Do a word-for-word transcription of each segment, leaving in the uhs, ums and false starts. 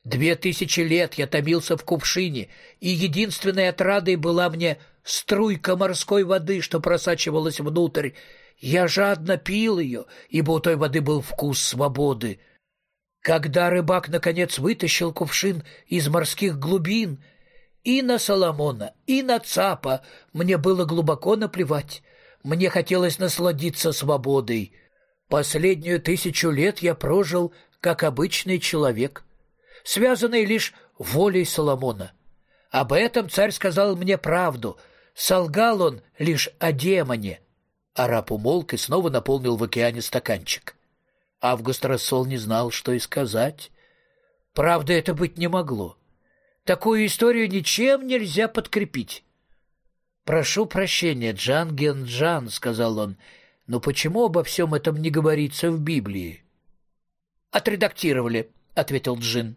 Две тысячи лет я томился в кувшине, и единственной отрадой была мне струйка морской воды, что просачивалась внутрь. Я жадно пил ее, ибо у той воды был вкус свободы. Когда рыбак, наконец, вытащил кувшин из морских глубин, и на Соломона, и на Цапа мне было глубоко наплевать. Мне хотелось насладиться свободой. Последнюю тысячу лет я прожил как обычный человек, связанный лишь волей Соломона. Об этом царь сказал мне правду. Солгал он лишь о демоне. Араб умолк и снова наполнил в океане стаканчик. Август Рассол не знал, что и сказать. Правда, это быть не могло. Такую историю ничем нельзя подкрепить. «Прошу прощения, Джан Ген-Джан», — сказал он, — «но почему обо всем этом не говорится в Библии?» «Отредактировали», — ответил Джин.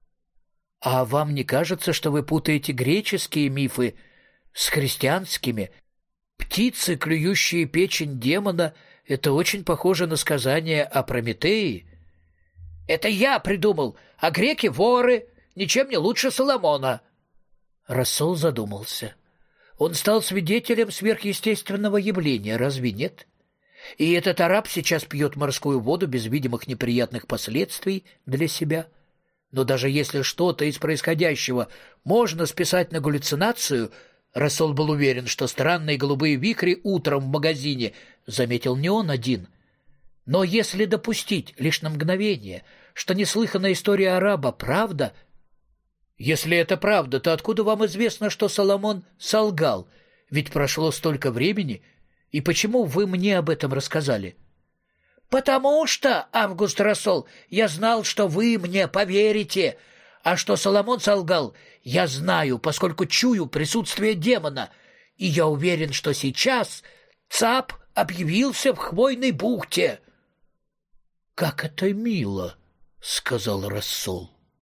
«А вам не кажется, что вы путаете греческие мифы с христианскими? Птицы, клюющие печень демона, — это очень похоже на сказание о Прометее». «Это я придумал, а греки — воры, ничем не лучше Соломона». Рассол задумался. Он стал свидетелем сверхъестественного явления, разве нет? И этот араб сейчас пьет морскую воду без видимых неприятных последствий для себя. Но даже если что-то из происходящего можно списать на галлюцинацию, Рассол был уверен, что странные голубые вихри утром в магазине заметил не он один. Но если допустить лишь на мгновение, что неслыханная история араба — правда... Если это правда, то откуда вам известно, что Соломон солгал? Ведь прошло столько времени. И почему вы мне об этом рассказали? Потому что, Август Рассол, я знал, что вы мне поверите. А что Соломон солгал, я знаю, поскольку чую присутствие демона. И я уверен, что сейчас Цап объявился в Хвойной бухте. — Как это мило, — сказал Рассол.